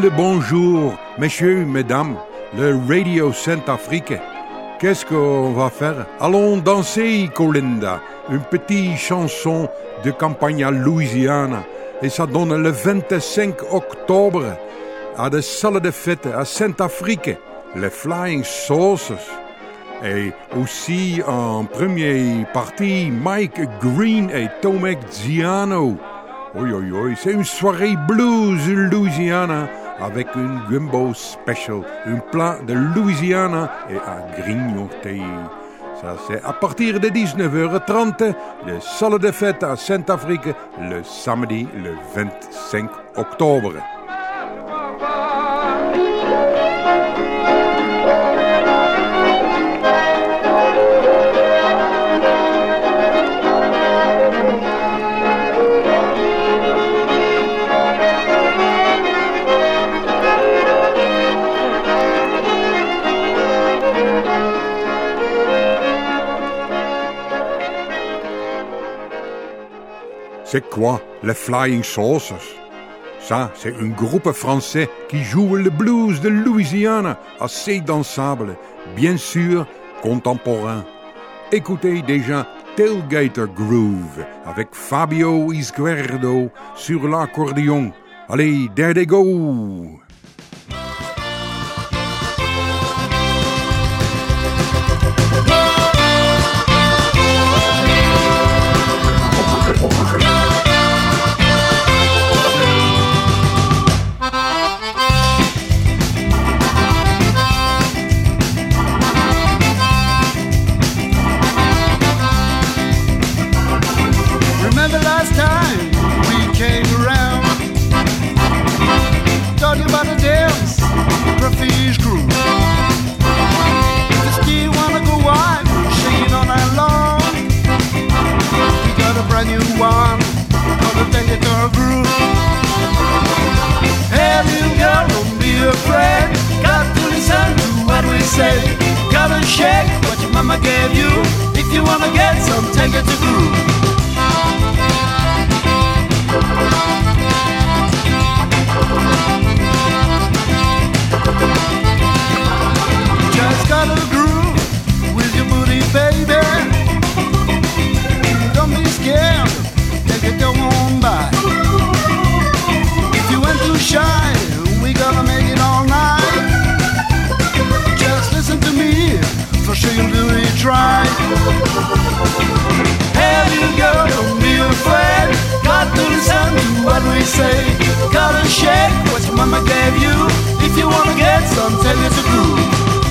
le bonjour, messieurs, mesdames, le Radio Saint-Afrique. Qu'est-ce qu'on va faire? Allons danser, Colinda, une petite chanson de campagne à Louisiane. Et ça donne le 25 octobre à la salle de fête à Saint-Afrique, les Flying Saucers. Et aussi en première partie, Mike Green et Tomek Ziano. Oui, oui, oui, c'est une soirée blues Louisiana avec une gumbo special, un plat de Louisiana et à grignoter. Ça, c'est à partir de 19h30, le salle de fête à Saint-Afrique, le samedi, le 25 octobre. C'est quoi, les Flying Saucers? Ça, c'est un groupe français qui joue le blues de Louisiane, assez dansable, bien sûr, contemporain. Écoutez déjà Tailgater Groove avec Fabio Izquierdo sur l'accordéon. Allez, there they go! Gotta shake what your mama gave you. If you wanna get some, take it to groove. Just gotta groove with your booty, baby. Don't be scared, take it your own by. If you ain't too shy, we gonna make it all night. Listen to me, for sure you'll do it right. Hey, little girl, don't be afraid. Got to listen to what we say. Gotta shake what your mama gave you. If you wanna get some, tell you to groove.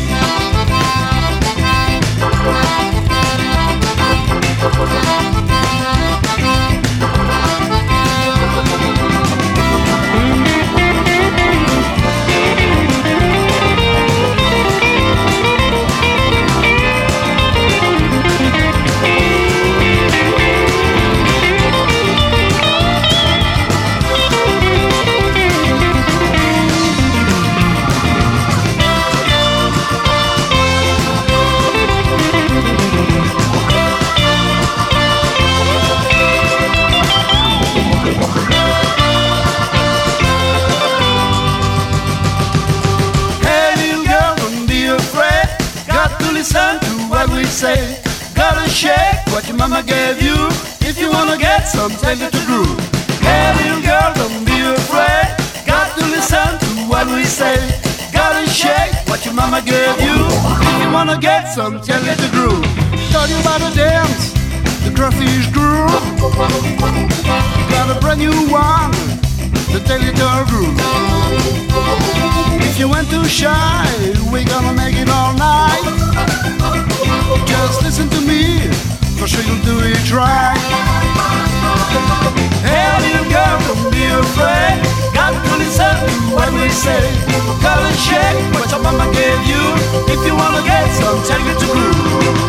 Say, gotta shake what your mama gave you. If you wanna get some, take it to groove. Hey, little girl, don't be afraid. Got to listen to what we say. Gotta shake what your mama gave you. If you wanna get some, tell it to groove. Tell you about the dance, the crawfish groove. Got a brand new one, the tell you to groove. If you ain't too shy, we gonna make it all night. Just listen to me, for sure you'll do it right. Hey, little girl, don't be afraid. Got to listen to what we say. Gotta shake what your mama gave you. If you wanna get some, take it to groove.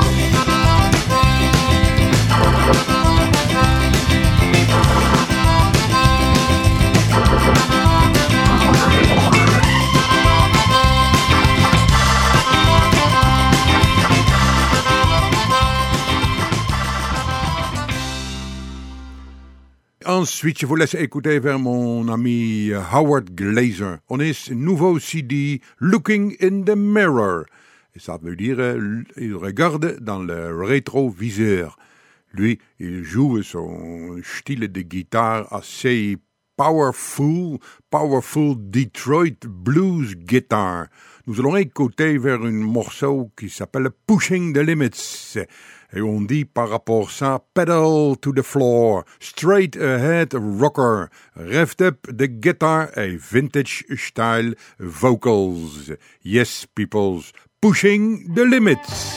ensuite, je vous laisse écouter vers mon ami Howard Glazer. On est nouveau CD Looking in the Mirror. Et ça veut dire, il regarde dans le rétroviseur. Lui, il joue son style de guitare assez powerful Detroit blues guitar. Nous allons écouter vers un morceau qui s'appelle Pushing the Limits. Et on dit par rapport à ça, pedal to the floor, straight ahead rocker, revved up the guitar et vintage style vocals. Yes, peoples, pushing the limits.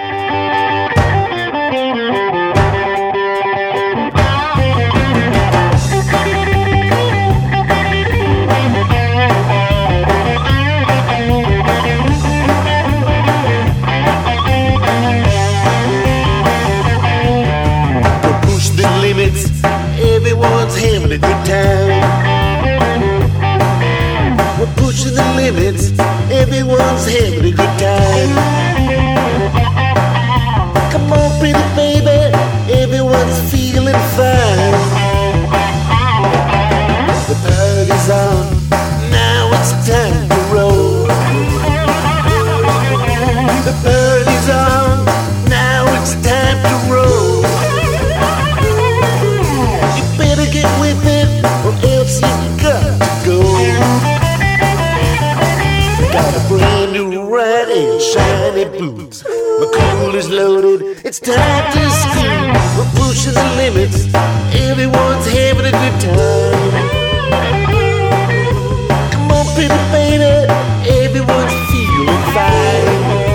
Everyone's having a good time. We're pushing the limits. Everyone's having a good time. Come on, pretty baby. Everyone's feeling fine. The party's on. Now it's time to roll. The party's on. Now it's time to roll. Get with it, or else you got to go. Got a brand new ride and shiny boots. My cooler's loaded, it's time to ski. We're pushing the limits, everyone's having a good time. Come on, pretty baby, everyone's feeling fine.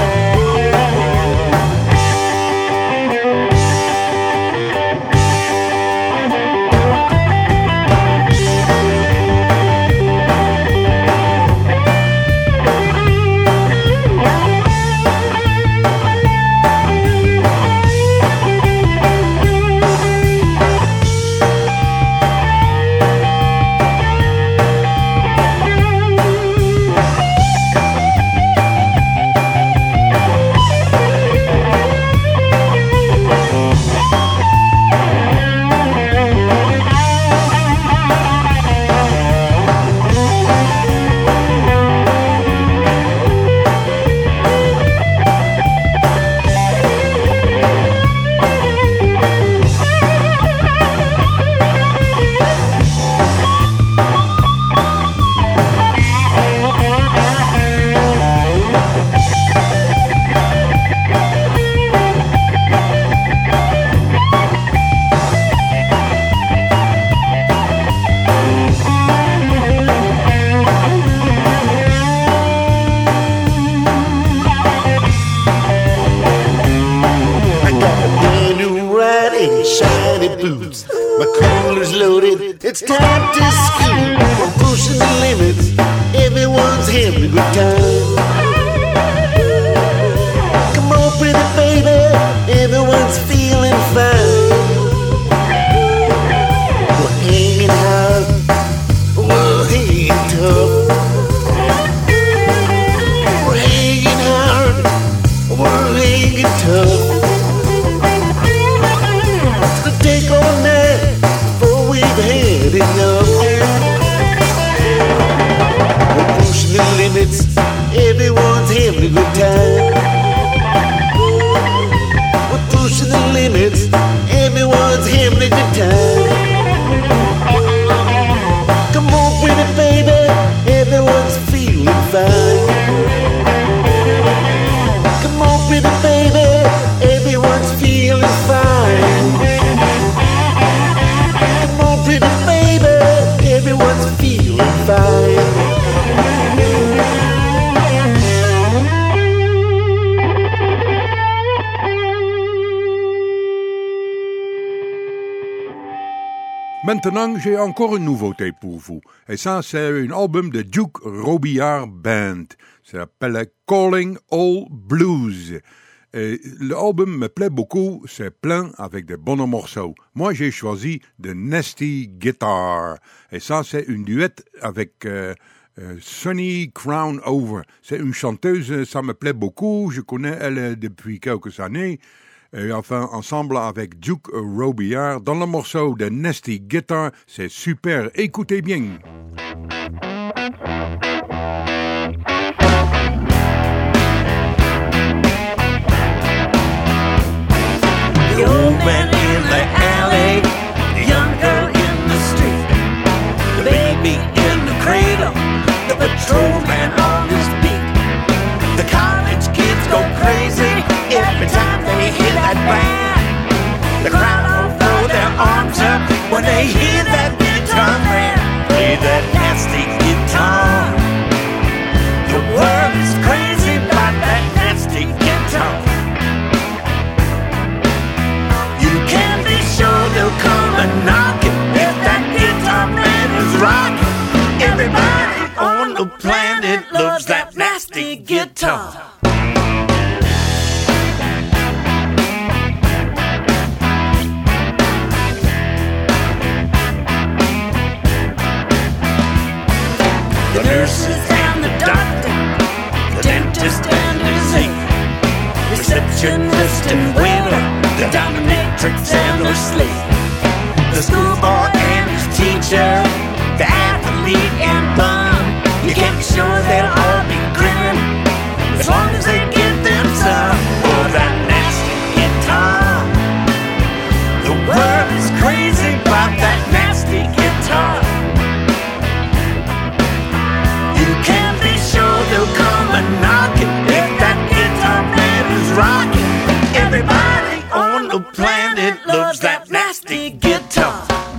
It's time to ski. We're pushing the limits. Everyone's having a good time. Come on, pretty baby. Everyone's feeling fine. We're hanging hard. We're hanging tough. We're hanging hard. We're hanging tough. It's gonna take all night before we've had enough. We're pushing the limits. Everyone's having a good time. We're pushing the limits. Everyone's having a good time. Come on, pretty baby. Everyone's feeling fine. Come on, pretty baby. Everyone's feeling fine. Come on, pretty baby. Everyone's feeling fine. Maintenant, j'ai encore une nouveauté pour vous. Et ça, c'est un album de Duke Robillard Band. Ça s'appelle Calling All Blues. Et l'album me plaît beaucoup, c'est plein avec de bons morceaux. Moi, j'ai choisi The Nasty Guitar. Et ça, c'est une duette avec Sunny Crown Over. C'est une chanteuse, ça me plaît beaucoup. Je connais elle depuis quelques années. Et enfin, ensemble avec Duke Robillard dans le morceau de Nasty Guitar, c'est super, écoutez bien. The old man in the alley, the young girl in the street, the baby in the cradle, the patrolman on his beat. The college kids go crazy every time they hear that band. The crowd all throw their arms up when they hear that guitar man play that nasty guitar. The world is crazy about that nasty guitar. You can be sure they'll come and knock it if that guitar man is rocking. Everybody on the planet loves that nasty guitar. The nurses and the doctor, the dentist and his aide, receptionist and waiter, the dominatrix and her slave, the schoolboy and his teacher, the athlete and bum. You can be sure they'll all be grinning as long as they get them some for that nasty guitar. The world is crazy about that nasty guitar. You can be sure they'll come and knock it if that guitar man is rocking. Everybody on the planet loves that nasty guitar.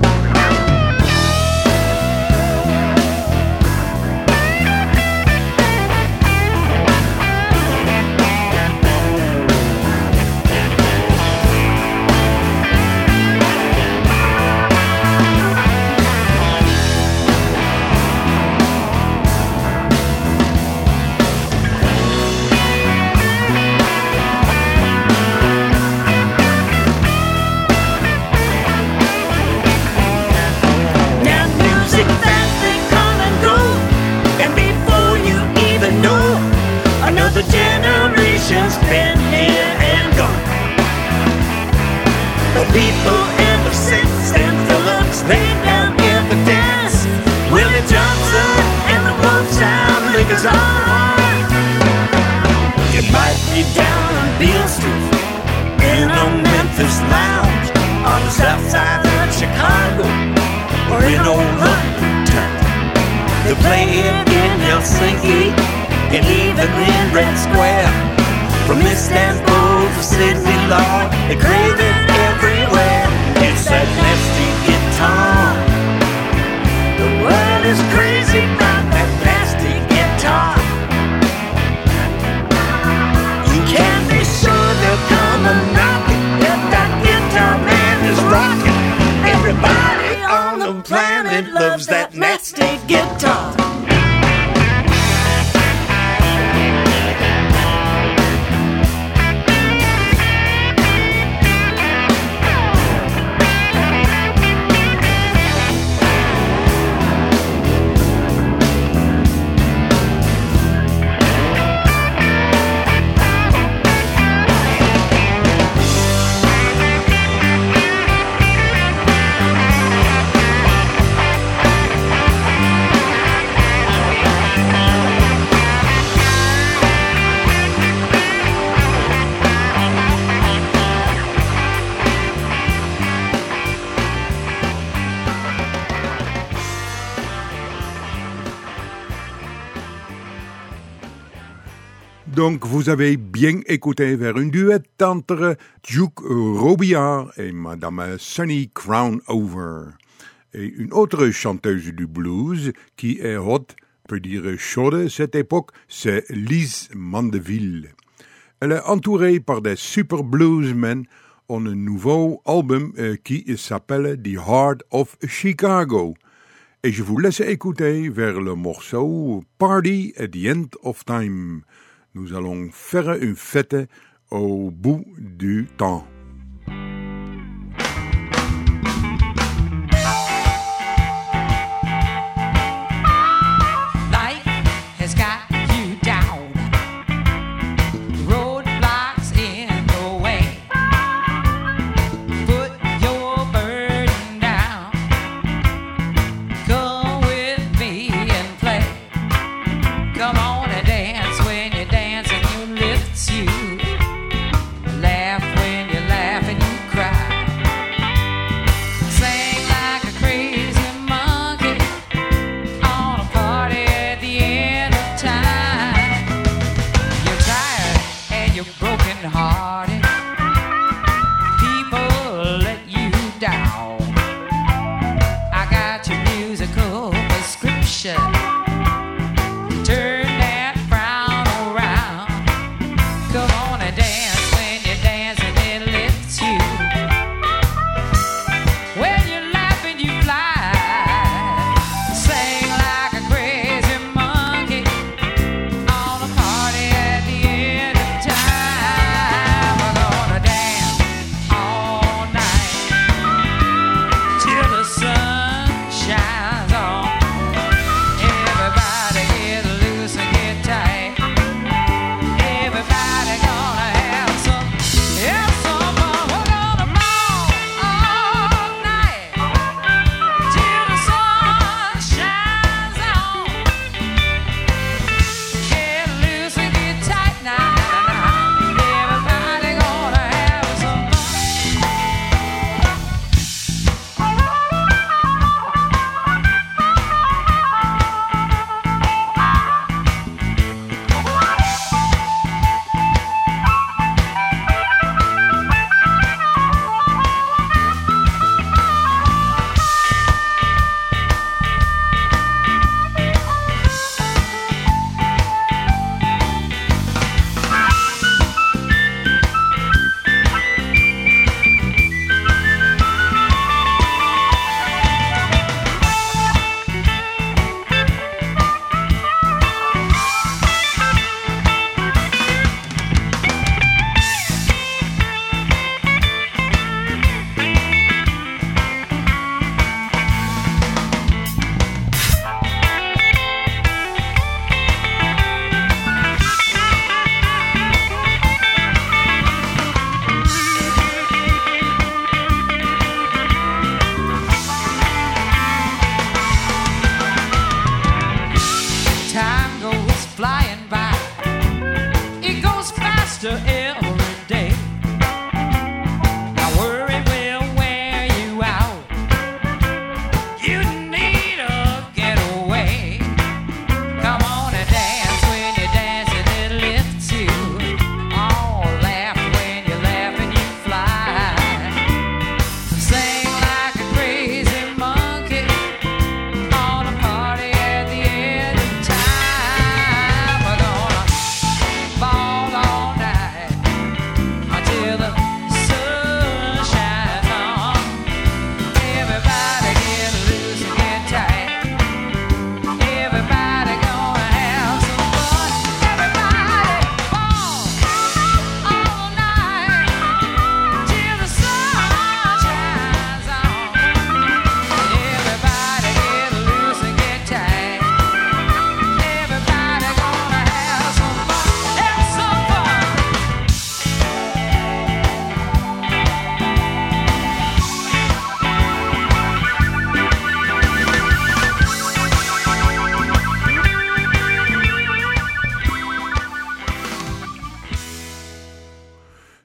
The generation's been here and gone. The people ever since and Phillips laid down evidence. Willie Johnson and the Motown liquors on. You might be down on Beale Street, in a Memphis lounge, on the south side of Chicago, or in old London town. They play it in Helsinki, and even in Red Square. From Istanbul to Sydney, Lord, they crave it everywhere. It's that nasty guitar. The world is crazy about that nasty guitar. You can be sure they'll come and knock it if that guitar man is rocking. Everybody on the planet loves that nasty guitar. Donc, vous avez bien écouté vers une duette entre Duke Robillard et Madame Sunny Crownover. Et une autre chanteuse du blues qui est hot, peut dire chaude cette époque, c'est Liz Mandeville. Elle est entourée par des super bluesmen en un nouveau album qui s'appelle The Heart of Chicago. Et je vous laisse écouter vers le morceau Party at the End of Time. Nous allons faire une fête au bout du temps. Life has got you down. Roadblocks in the way.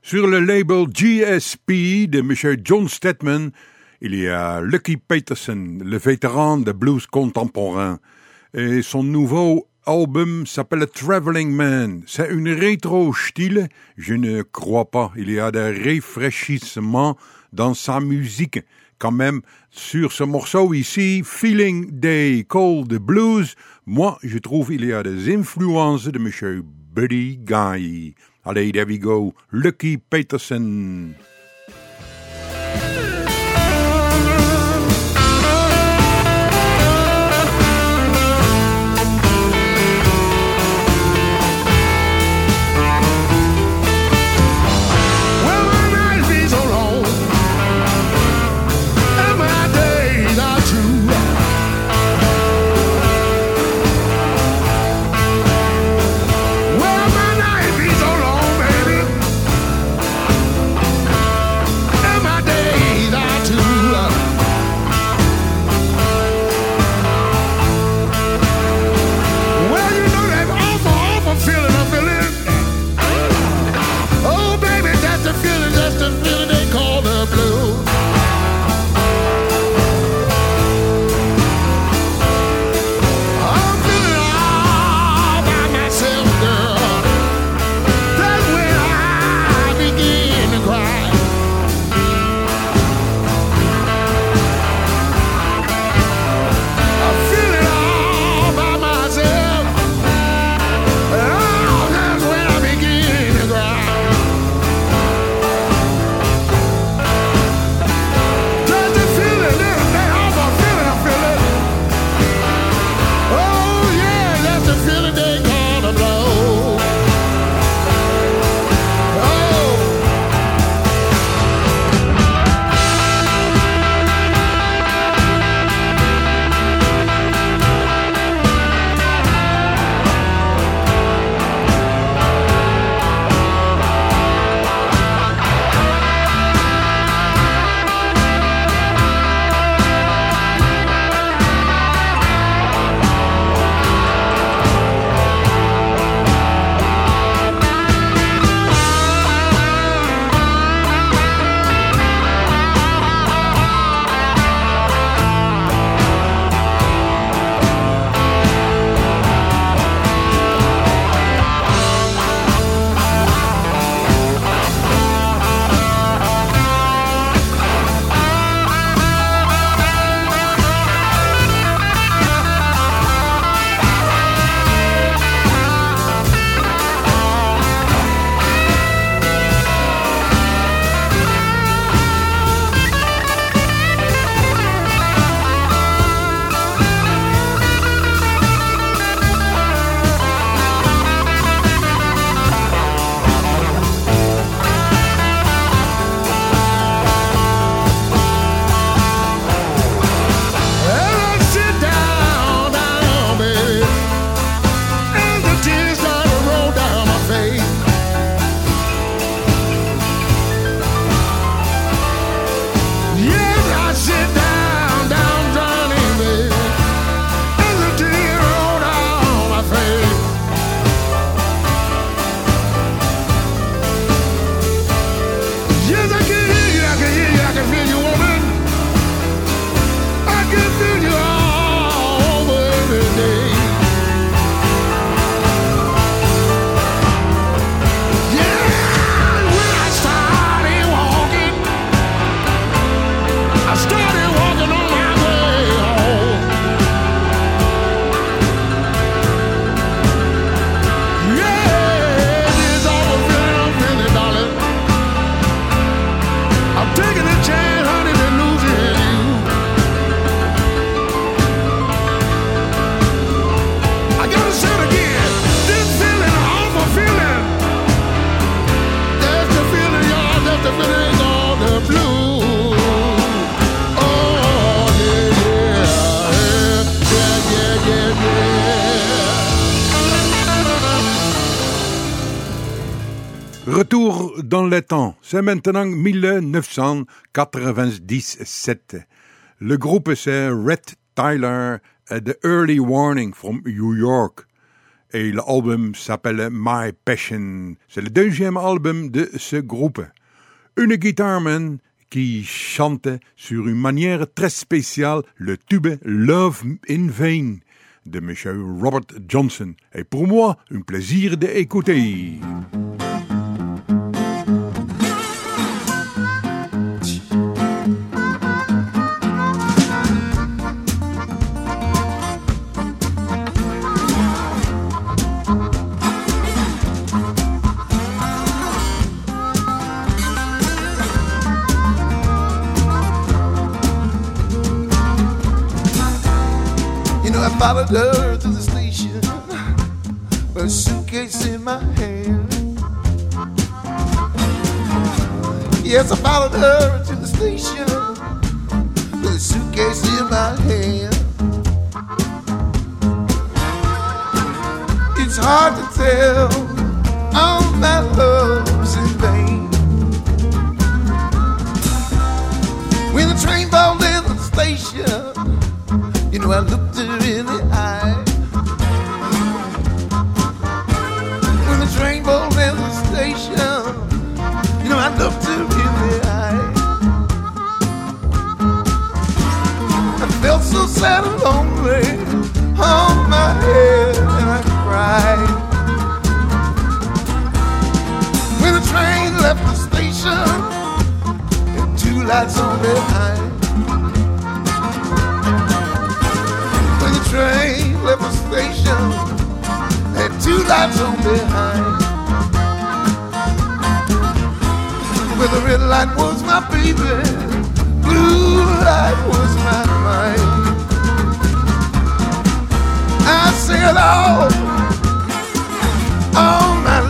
Sur le label GSP de M. John Stedman, il y a Lucky Peterson, le vétéran de blues contemporain. Et son nouveau album s'appelle Traveling Man. C'est une rétro style, je ne crois pas. Il y a des rafraîchissements dans sa musique. Quand même, sur ce morceau ici, Feeling They Call the Blues, moi, je trouve il y a des influences de M. Buddy Guy. Allez, there we go, Lucky Peterson. Retour dans le temps, c'est maintenant 1997. Le groupe c'est Red Tyler et The Early Warning from New York. Et l'album s'appelle My Passion. C'est le deuxième album de ce groupe. Une guitarman qui chante sur une manière très spéciale le tube Love in Vain de M. Robert Johnson. Et pour moi, un plaisir d'écouter. I followed her to the station with a suitcase in my hand. Yes, I followed her to the station with a suitcase in my hand. It's hard to tell all my love's in vain. When the train pulled in the station, you know, I looked her in the eye. When the train pulled in the station, you know, I looked her in the eye. I felt so sad and lonely on my head, and I cried. When the train left the station, and two lights on behind. Train left the station, had two lights on behind. Where the red light was my baby, blue light was my mind. I said, all my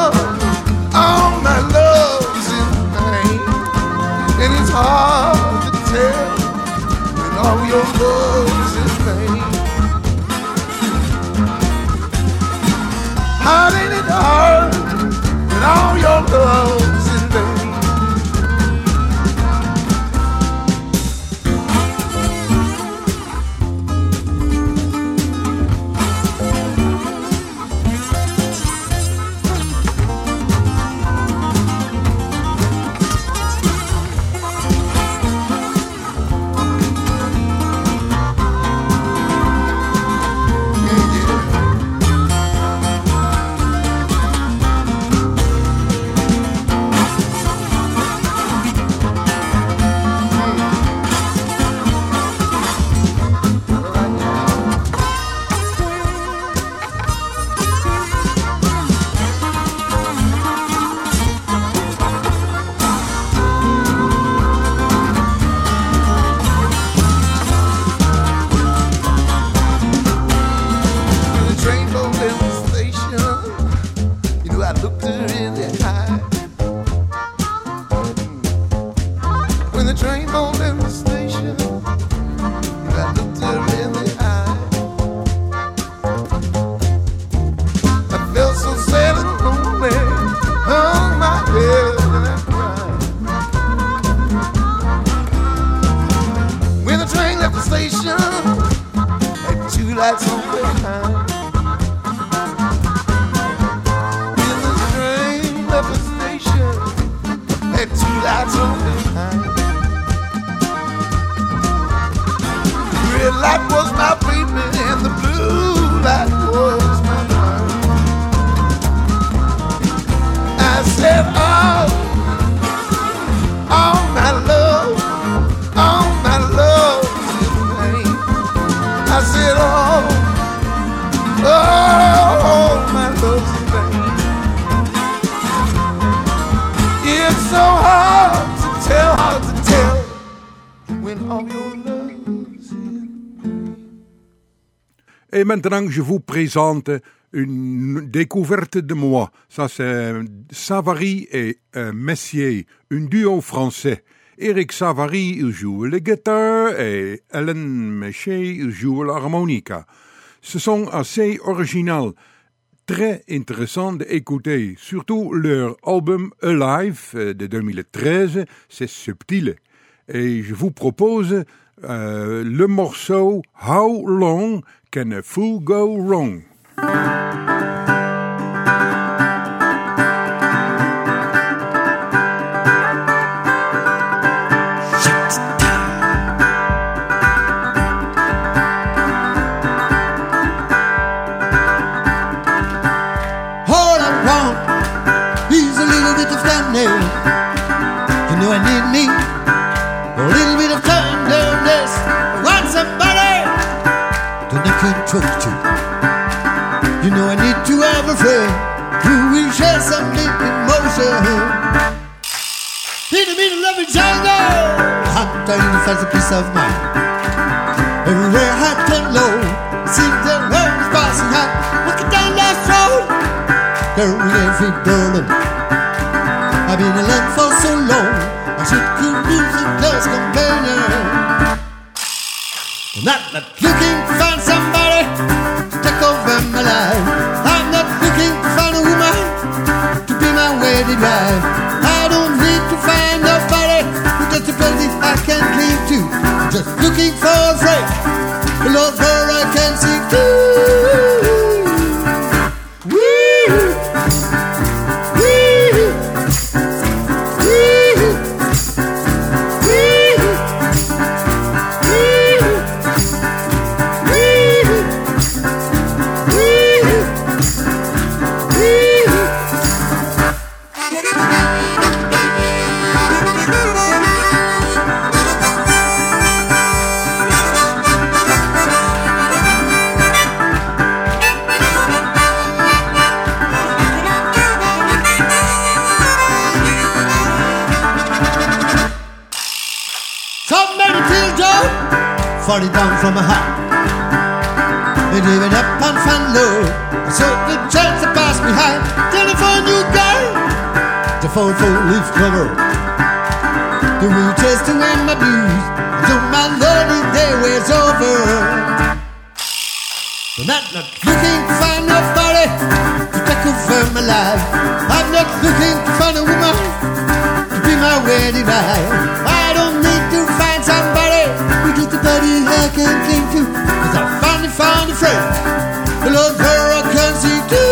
love's in vain. And it's hard to tell when all your love's in vain. Hard ain't it hard when all your love's in vain. Et maintenant, je vous présente une découverte de moi. Ça, c'est Savary et Messier, un duo français. Eric Savary, il joue la guitare et Hélène Messier, il joue l'harmonica. Ce sont assez originaux, très intéressants d'écouter. Surtout leur album Alive de 2013, c'est subtil. Et je vous propose le morceau How Long Can a Fool Go Wrong? want is a little bit of tenderness. You know I need me a little bit of tenderness. I want somebody that I can talk to. You know I need to have a friend who will share some deep emotion. In the middle of a jungle, I'm trying to find a peace of mind. Everywhere I turn low, it seems the road is passing high. Walking down last road, carrying every burden. I've been alone for so long, I should could lose a close companion. I'm not looking to find somebody to take over my life. I'm not looking to find a woman to be my wedded wife. I don't need to find nobody who's just a body I can cling to. I'm just looking for a friend, a lover I can sing to. Falling down from a high, been living up on fun low. I saw the chance to pass me high. Telephone you girl, the phone leaf cover. The root chest to win my blues. Until my lonely day wears over. But I'm not looking to find nobody to take over my life. I'm not looking to find a woman to be my wedding wife. I don't need to find somebody who just a buddy I can cling to. Cause I finally found a friend, a lover I can see too.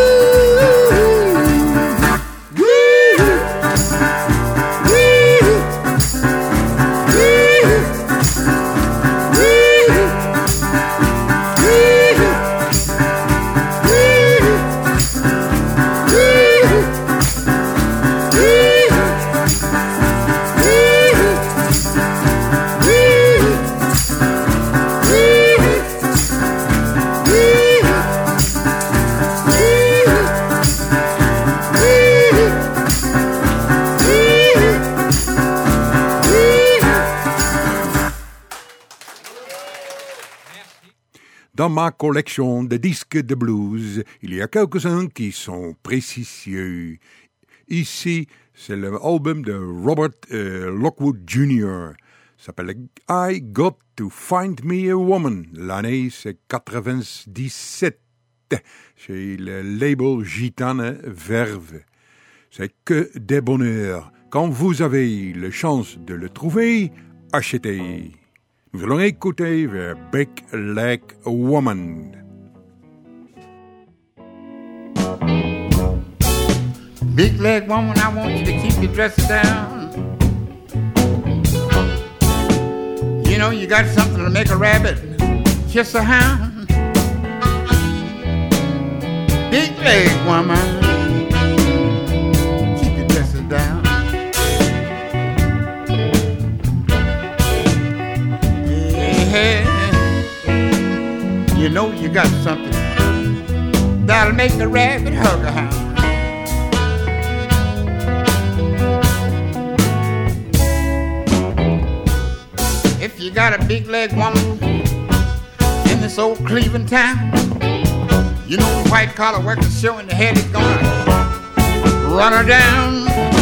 Dans ma collection de disques de blues, il y a quelques-uns qui sont précieux. Ici, c'est l'album de Robert Lockwood Jr. Ça s'appelle I Got to Find Me a Woman. L'année, c'est 97. Chez le label Gitane Verve. C'est que des bonheurs. Quand vous avez la chance de le trouver, achetez. Nous allons écouter The Big Leg Woman. Big leg woman, I want you to keep your dress down. You know you got something to make a rabbit kiss a hound. Big leg woman, keep your dresses down. You know you got something that'll make the rabbit hug a hound. If you got a big leg woman in this old Cleveland town, you know the white collar workers showing the head is gonna run her down.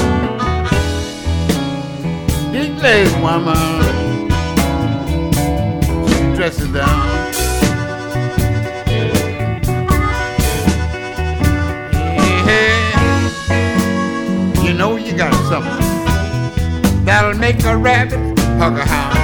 Big leg woman, keep your dresses down. You know you got something that'll make a rabbit hug a hound.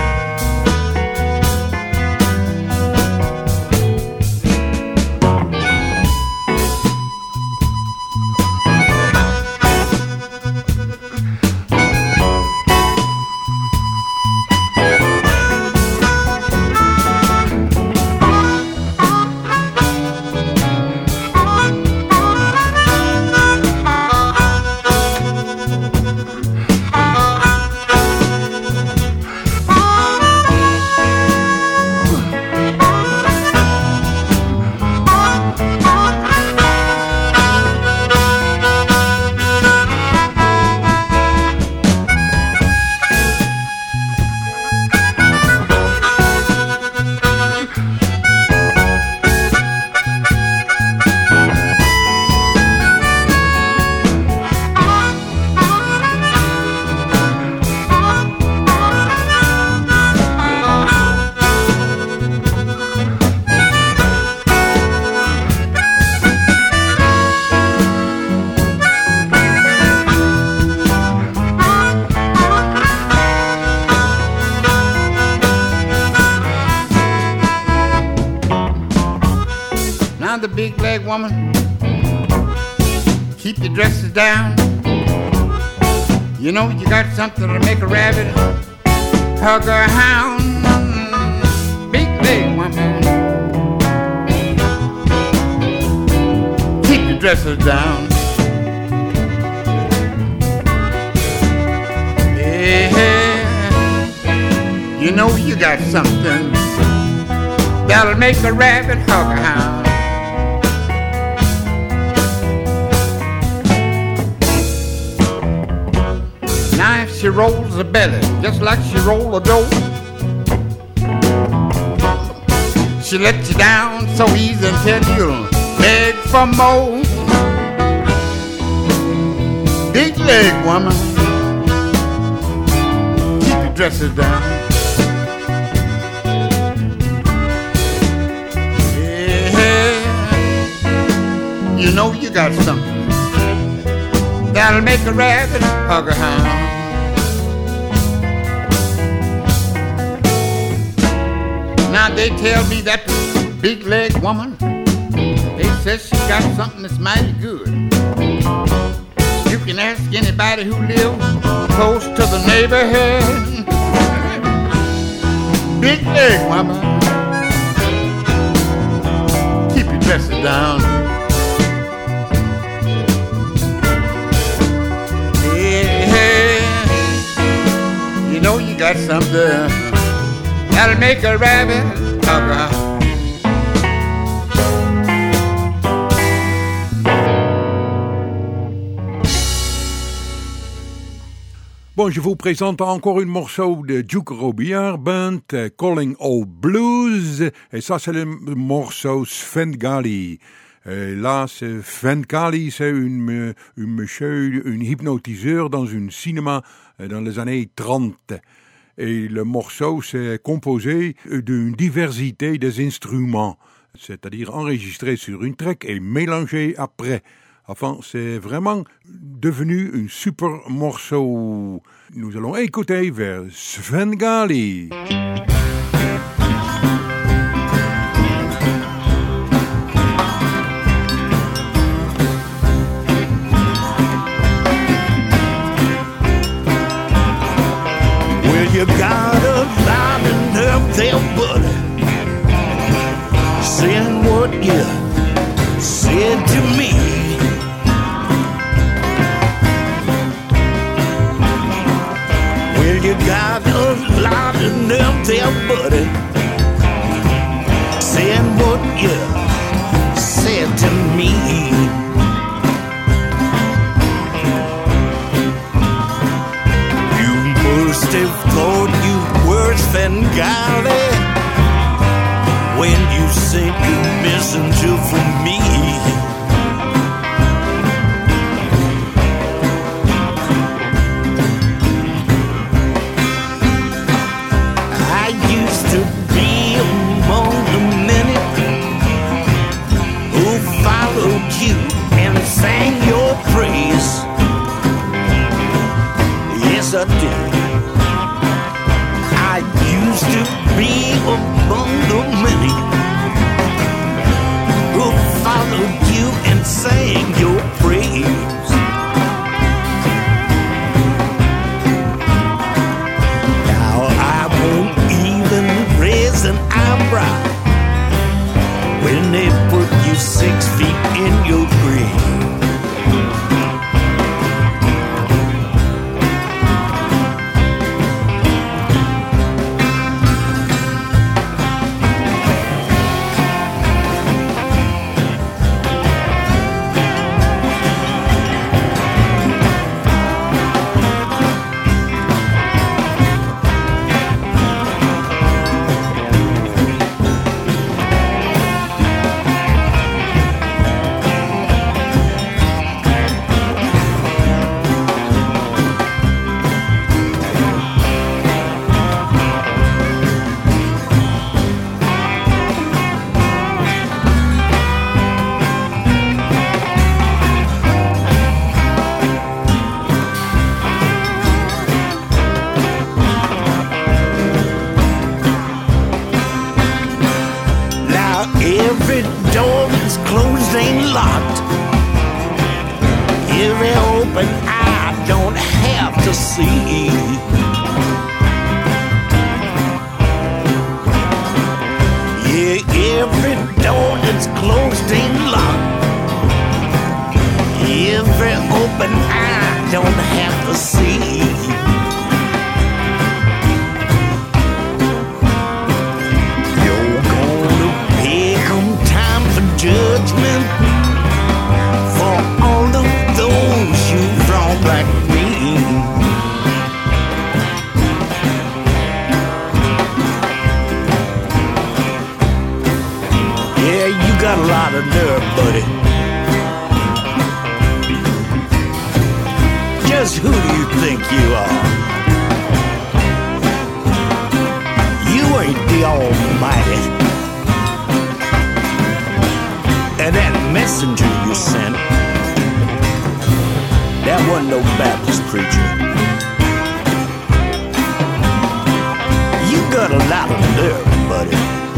big leg woman, keep your dresses down. You know you got something to make a rabbit hug a hound. Big leg woman, keep your dresses down. You know you got something that'll make a rabbit hug a hound. Now if she rolls a belly just like she roll a dough, she let you down so easy until you'll beg for more. Big leg woman, keep your dresses down. You know you got something that'll make a rabbit hug a hound. Now they tell me that big leg woman, they says she got something that's mighty good. You can ask anybody who lives close to the neighborhood. Big leg woman, keep your dresses down. You know you got something that'll make a rabbit hug a hound. Bon, je vous présente encore un morceau de Duke Robillard Band, Calling All Blues, et ça c'est le morceau Svengali. Et là, Svengali, c'est une monsieur, un hypnotiseur dans un cinéma dans les années 30. Et le morceau, c'est composé d'une diversité des instruments, c'est-à-dire enregistré sur une track et mélangé après. Enfin, c'est vraiment devenu un super morceau. Nous allons écouter vers Svengali. You got a lot of nerve there, buddy, saying what you said to me. Well, you got a lot of nerve there, buddy, saying what you said to me. Must have thought you were Svengali when you sent your messenger for me. I used to be among the many who followed you and sang your praise. Yes, I did. I used to be among the many who Every open eye don't have to see. Yeah, every door that's closed and locked. Every open eye don't have to see. You're gonna pay come time for judgment for all of those you've wronged like me. Yeah, you got a lot of nerve, buddy. Just who do you think you are? You ain't the Almighty. And that messenger you sent, that wasn't no Baptist preacher. You got a lot of nerve, buddy.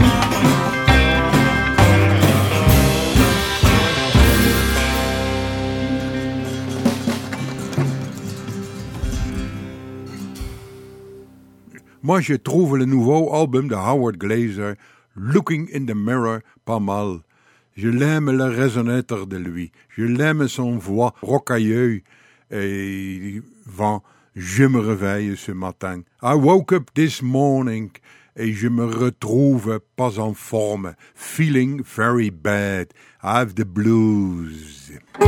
Moi, je trouve le nouveau album de Howard Glazer, Looking in the Mirror, pas mal. Je l'aime le résonateur de lui. Je l'aime son voix rocailleuse et vent. Je me réveille ce matin. I woke up this morning et je me retrouve pas en forme. Feeling very bad. I have the blues.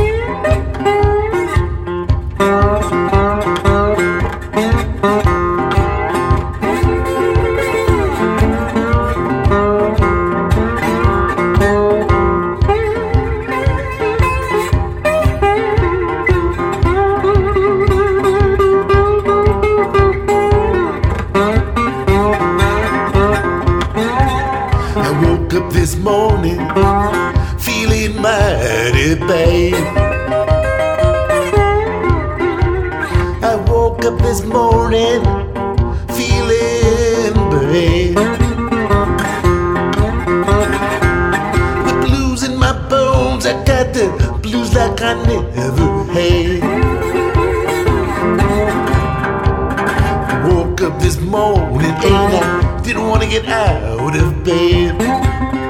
This morning, feeling mighty bad. I woke up this morning, feeling bad. The blues in my bones, I got the blues like I never had. I woke up this morning and I didn't want to get out of bed.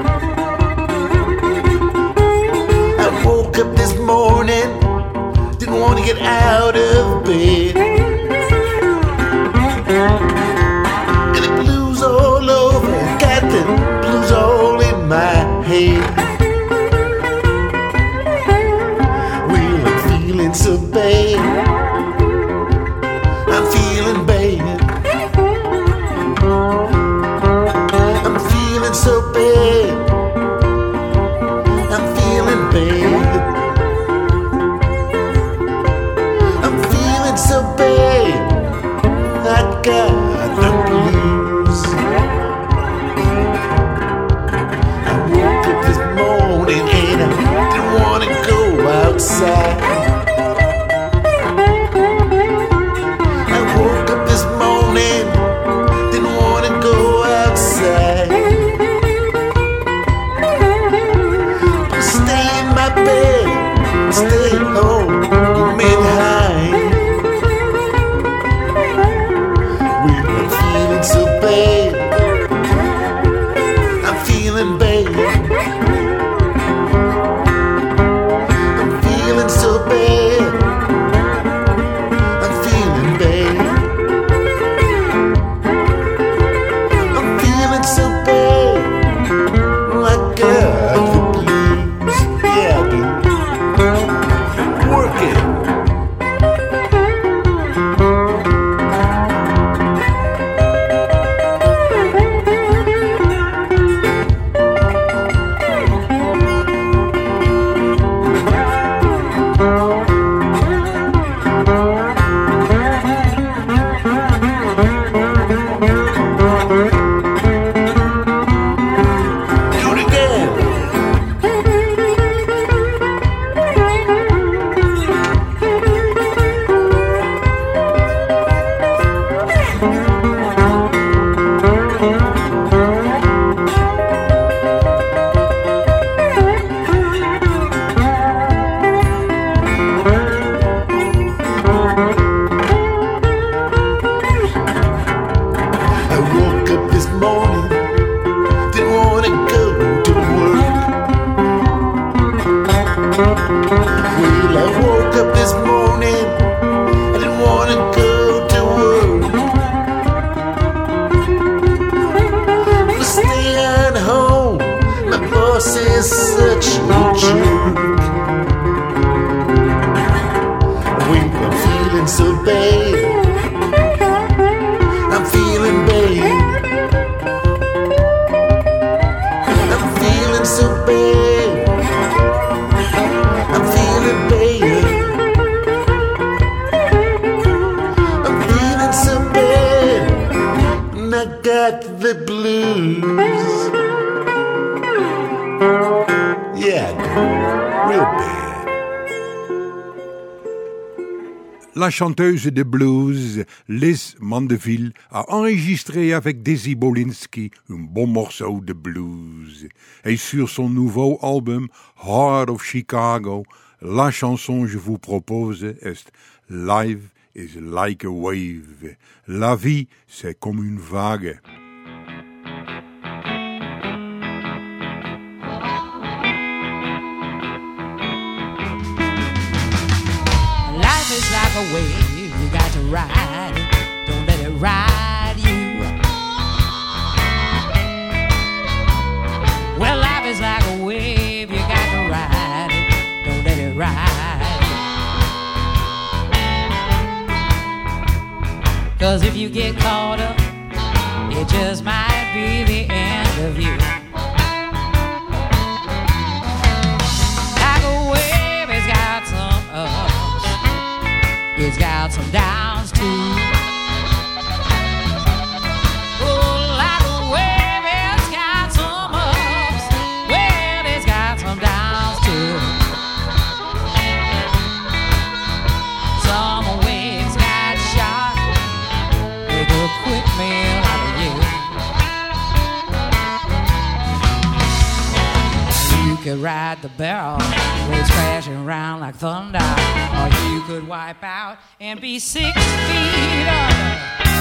Woke up this morning, didn't want to get out of bed. And the blues all over, got the blues all in my head. Well, I'm feeling so bad, I'm feeling bad. I'm feeling so bad, I'm feeling bad. So bad, I got the blues. I woke up this morning and I didn't want to go outside. I woke up this morning, didn't want to go outside. Stay in my bed, stay home, mid-high. So bad, I'm feeling bad. I'm feeling so bad, I'm feeling bad. I'm feeling so bad, I got the blues. Yeah, I do. Work it. got the blues. Yeah, I do. Real bad. La chanteuse de blues, Liz Mandeville, a enregistré avec Dizzy Bolinski un bon morceau de blues. Et sur son nouveau album, Heart of Chicago, la chanson que je vous propose est Life is like a wave. La vie, c'est comme une vague. It's like a wave, you got to ride it, don't let it ride you. Well, life is like a wave, you got to ride it, don't let it ride you. 'Cause if you get caught up, it just might be the end of you. Like a wave, it's got some ups. It's got some downs too. Oh, like a wave, it's got some ups. Well, it's got some downs too. Some waves got shot, make a quick meal out of you. You could ride the barrel, waves crashing around like thunder. Or you could wipe out and be 6 feet under.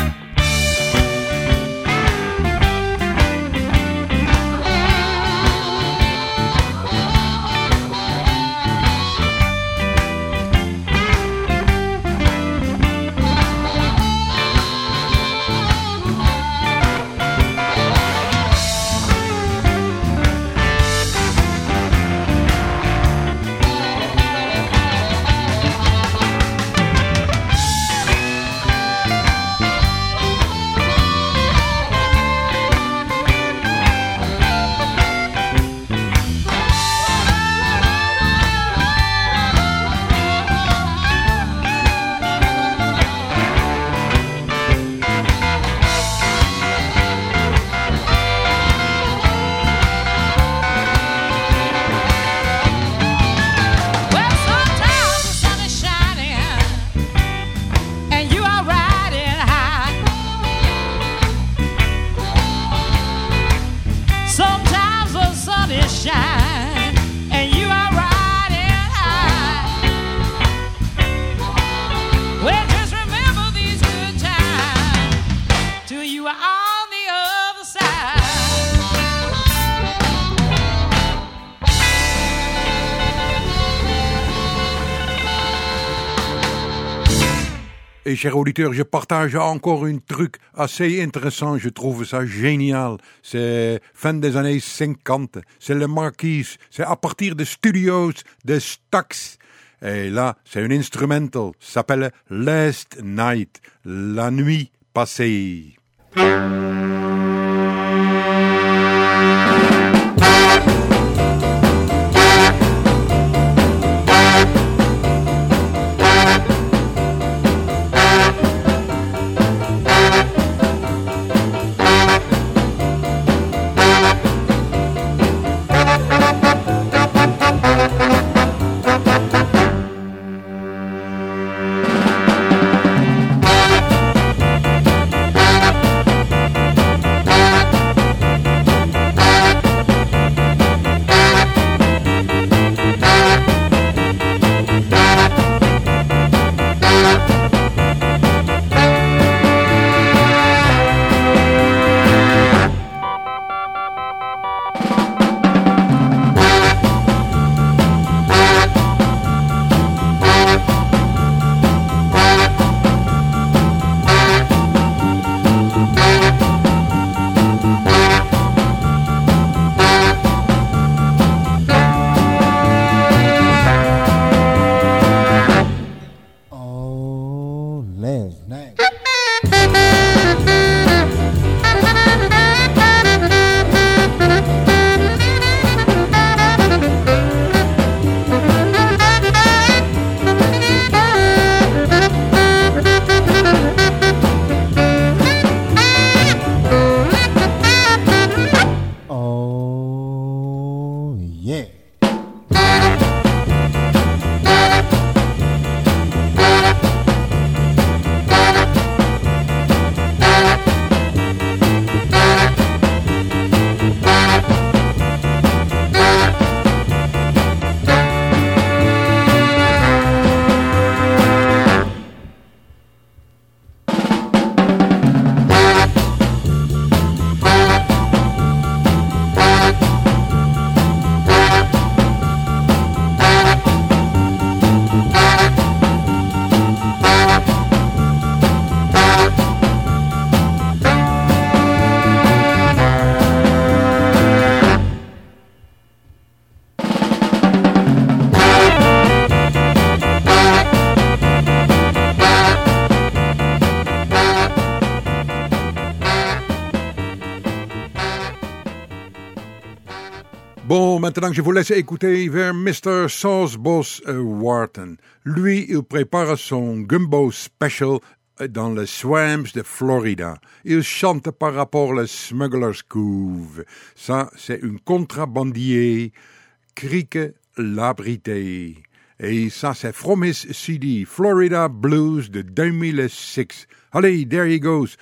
Et chers auditeurs, je partage encore un truc assez intéressant, je trouve ça génial. C'est fin des années 50, c'est le Marquis, c'est à partir des studios de Stax. Et là, c'est un instrumental, ça s'appelle Last Night, la nuit passée. Bon, maintenant que je vous laisse écouter vers Mr. Sauce-Boss Wharton. Lui, il prépare son gumbo special dans les swamps de Florida. Il chante par rapport au Smuggler's Cove. Ça, c'est un contrebandier, crique l'abrité. Et ça, c'est from his CD, Florida Blues de 2006. Allez, there he goes.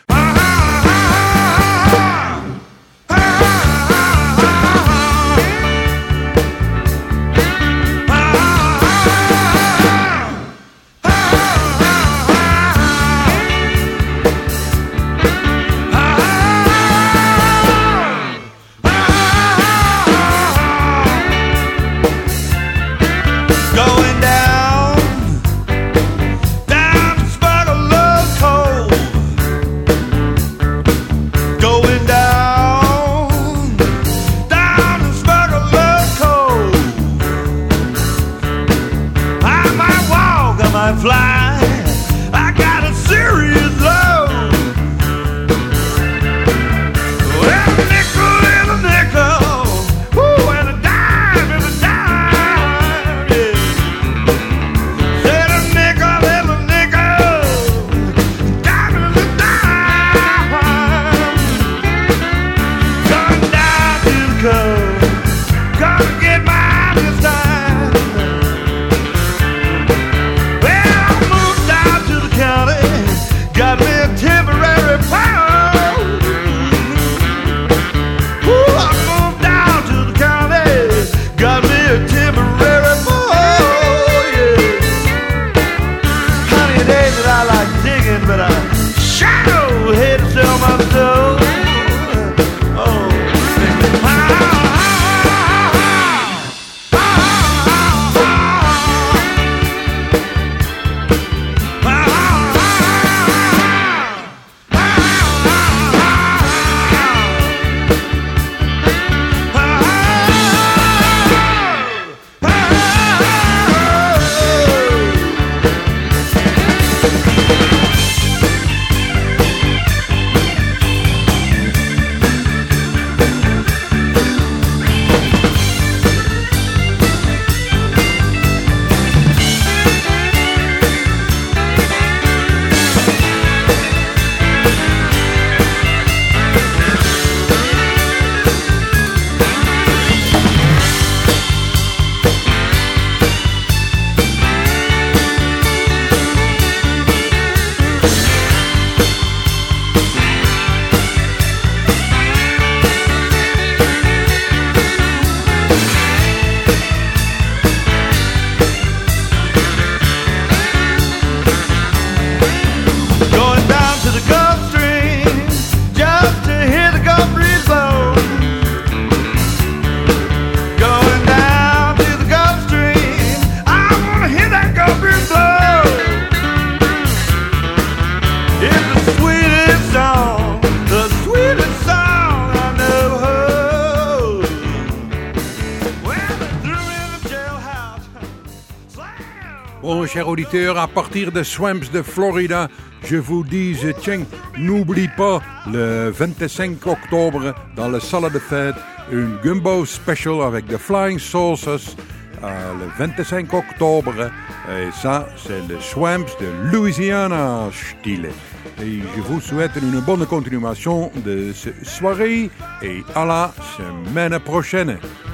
Bon, chers auditeurs, à partir des swamps de Florida, je vous dis, tiens, n'oublie pas, le 25 octobre, dans la salle de fête, une gumbo special avec The Flying Saucers, le 25 octobre, et ça, c'est le swamps de Louisiana style. Et je vous souhaite une bonne continuation de cette soirée, et à la semaine prochaine.